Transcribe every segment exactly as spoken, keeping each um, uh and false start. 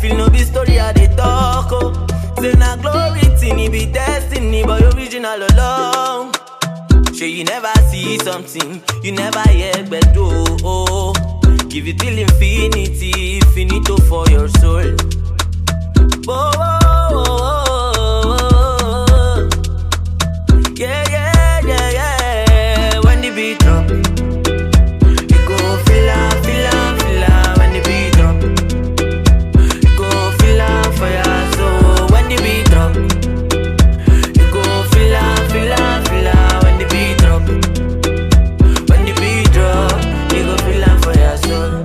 feel no be story I dey talk, oh. Say na glory thing, it be destiny, but original alone. Sure you never see something, you never hear bedo, oh. Give it till infinity, finito for your soul. Oh, oh, oh, oh, oh. Yeah, yeah, yeah, yeah. When the beat drop, you go feel am, feel am, feel am. When the beat drop, you go feel am for your soul. When the beat drop, you go feel am, feel am, feel am. When the beat drop, when the beat drop, you go feel am for your soul.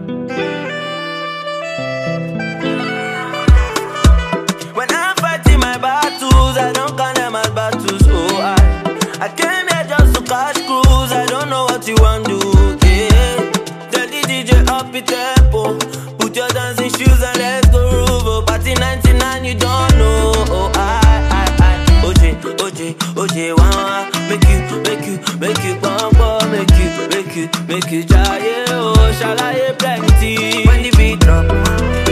When I'm fighting my battles, I don't count them as battles, oh I I came here just to cash cruise, I don't know what you want to do, yeah. Tell the D J up the tempo, put your dancing shoes and let's go groove, oh. Party ninety-nine, you don't know, oh I, I, I O J, O J, O J, one, make you, make you, make you bump, oh. Make you, make you, make you try, oh. Shall I plenty? When the beat drop,